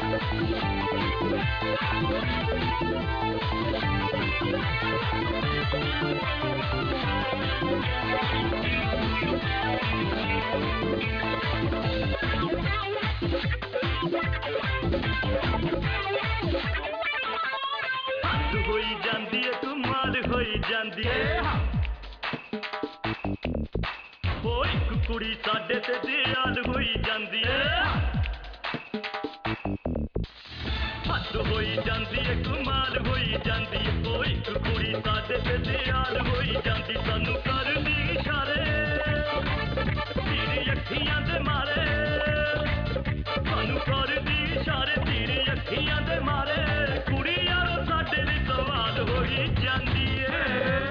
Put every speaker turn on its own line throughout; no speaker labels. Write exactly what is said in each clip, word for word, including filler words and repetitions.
होई जांदी है कमाल होई जांदी है ओ एक कुड़ी साडे ते दयाल होई जांदी है हद होई जांदी है कमाल होई जांदी है ओ एक कुड़ी साडे ते दयाल होई जांदी सानू करदी इशारे तेरी अखियां दे मारे सानू करदी इशारे तेरी अखियां दे मारे कुड़ी यारो साडे ली सवाल होई जांदी है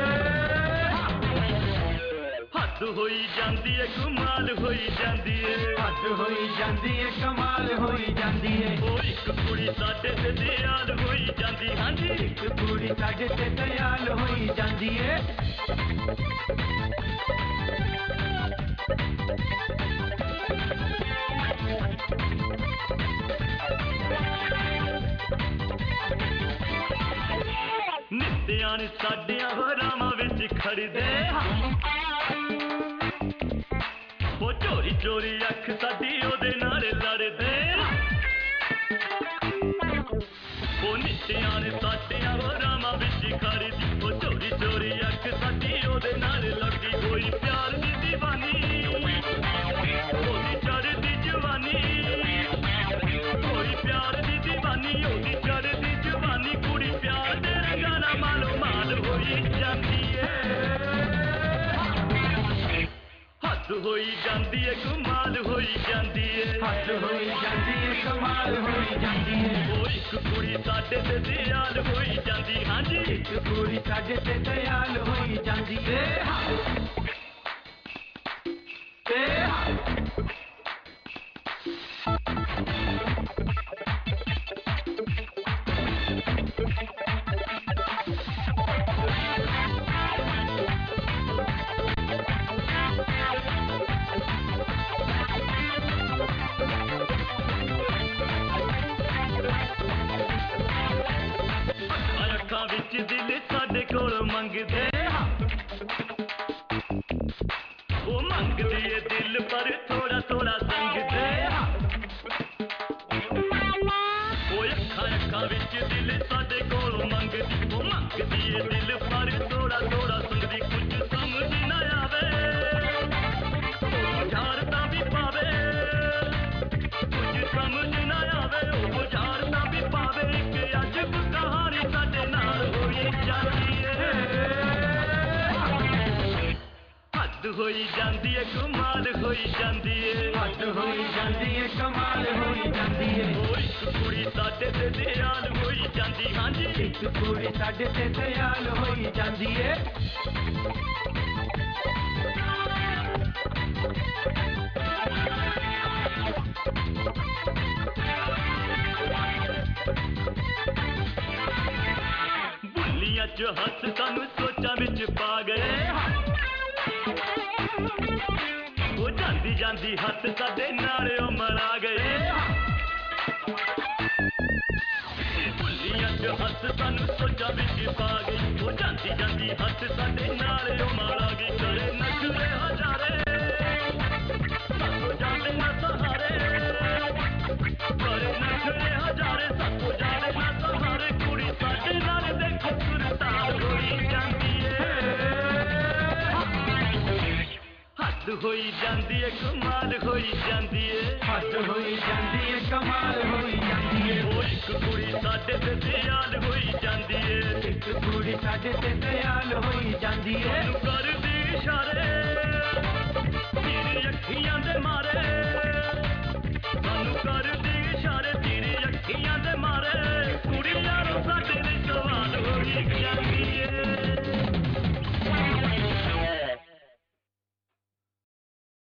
हद होई जांदी है कमाल होई जांदी है
हद होई जांदी है कमाल होई जांदी है
ओ एक कुड़ी साडे ते दयाल होई जांदी हां जी
एक कुड़ी साडे ते दयाल होई जांदी है
नित्यां साडियां हरामां विच खड़दे ओ चोरी चोरी अख साडी ओदे नाल लड़दे ओ नित्यां साडियां हरामां विच खड़दी ओ चोरी चोरी अख साडी ओदे नाल लड़दी कोई प्यार दी दीवानी ओदी चढ़दी जवानी कोई प्यार दी दीवानी ओदी चढ़दी जवानी कुड़ी प्यार दे रंगाना मालो माल होई जांदी है हद होई जांदी है कमाल होई जांदी है
हद होई जांदी है कमाल होई जांदी है
ओ एक कुड़ी साडे ते दयाल होई जांदी हां जी
एक कुड़ी साडे ते दयाल होई जांदी है
अखां विच दिल साडे कोल मंगदे ओ मंगदी है दिल पर थोड़ा थोड़ा संगदे ओ अखां अखां विच दिल साडे कोल मंगदी ओ मंगदी है दिल पर थोड़ा थोड़ा संगदी कुछ समझ ना आवे ओ झारदा भी पावे कुछ समझ ना आवे ओ झारदा भी पावे एक अजब कहानी साडे नाल होई जांदी है हद होई जांदी है कमाल होई जांदी है
हद होई जांदी है कमाल होई जांदी है
ओ एक कुड़ी साडे ते दयाल होई जांदी हां जी
एक कुड़ी साडे ते दयाल होई जांदी है
बुल्लियां च हस सानू सोचां विच पा गए ओ जांदी जांदी हथ साडे नाल ओ मरा गए बुल्लियां च हस सानू सोचां विच पा गई ओ जांदी जांदी हथ साडे नाल ओ मरा गई करे नखरे हजारे साथों जाने ना सहारे करे नखरे हजारे साथों जाने ना सहारे कुड़ी साडे नाल देखो सुरताल होई जांदी है हद होई जांदी है कमाल होई जांदी है
हद होई जांदी है कमाल होई जांदी है
ओ एक कुड़ी साडे ते दयाल होई जांदी है
एक कुड़ी साडे ते दयाल होई जांदी है
करदी इशारे तेरी अखियां दे